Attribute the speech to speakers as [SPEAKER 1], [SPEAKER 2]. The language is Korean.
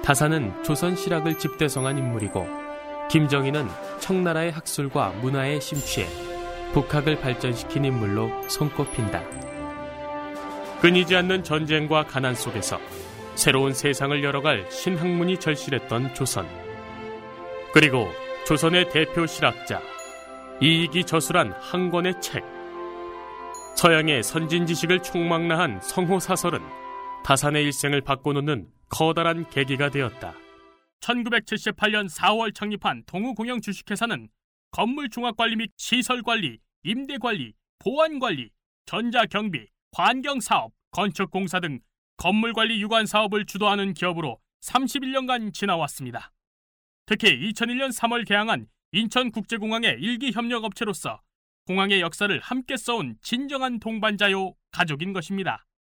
[SPEAKER 1] 다산은 조선 실학을 집대성한 인물이고 김정희는 청나라의 학술과 문화에 심취해 북학을 발전시킨 인물로 손꼽힌다. 끊이지 않는 전쟁과 가난 속에서 새로운 세상을 열어갈 신학문이 절실했던 조선. 그리고 조선의 대표 실학자 이익이 저술한 한 권의 책. 서양의 선진 지식을 총망라한 성호사설은 다산의 일생을 바꿔놓는 커다란 계기가 되었다.
[SPEAKER 2] 1978년 4월 창립한 동우공영 주식회사는 건물 종합관리 및 시설관리, 임대관리, 보안관리, 전자경비, 환경사업, 건축공사 등 건물관리 유관 사업을 주도하는 기업으로 31년간 지나왔습니다. 특히 2001년 3월 개항한 인천국제공항의 일기 협력업체로서 공항의 역사를 함께 써온 진정한 동반자요 가족인 것입니다.